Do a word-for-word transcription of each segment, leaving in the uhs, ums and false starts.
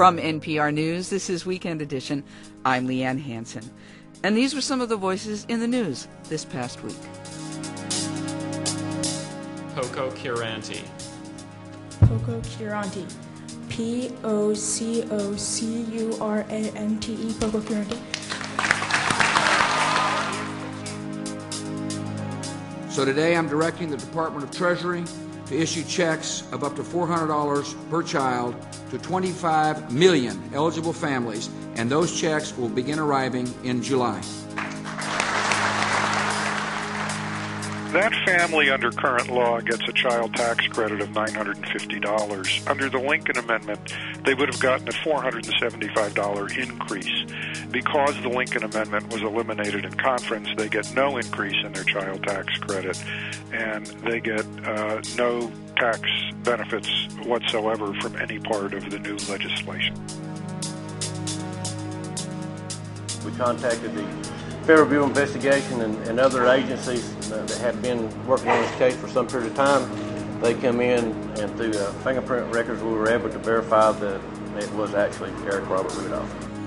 From N P R News, this is Weekend Edition. I'm Leanne Hansen. And these were some of the voices in the news this past week. Poco Curanti. Poco Curanti. P O C O C U R A N T E. Poco Curanti. So today I'm directing the Department of Treasury to issue checks of up to four hundred dollars per child to twenty-five million eligible families, and those checks will begin arriving in July. That family under current law gets a child tax credit of nine hundred fifty dollars. Under the Lincoln Amendment, they would have gotten a four hundred seventy-five dollars increase. Because the Lincoln Amendment was eliminated in conference, they get no increase in their child tax credit, and they get uh, no tax benefits whatsoever from any part of the new legislation. We contacted the Federal Bureau of Investigation and, and other agencies uh, that have been working on this case for some period of time. They come in, and through uh, fingerprint records, we were able to verify that it was actually Eric Robert Rudolph.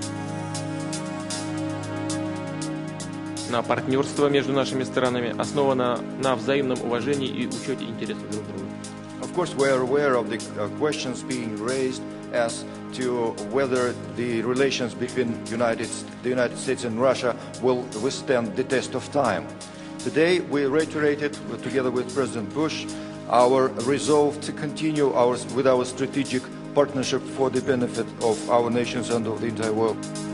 На партнерство между нашими странами основано на взаимном уважении и учете интересов друг друга. Of course, we are aware of the uh, questions being raised as to whether the relations between United, the United States and Russia will withstand the test of time. Today, we reiterated, together with President Bush, our resolve to continue our, with our strategic partnership for the benefit of our nations and of the entire world.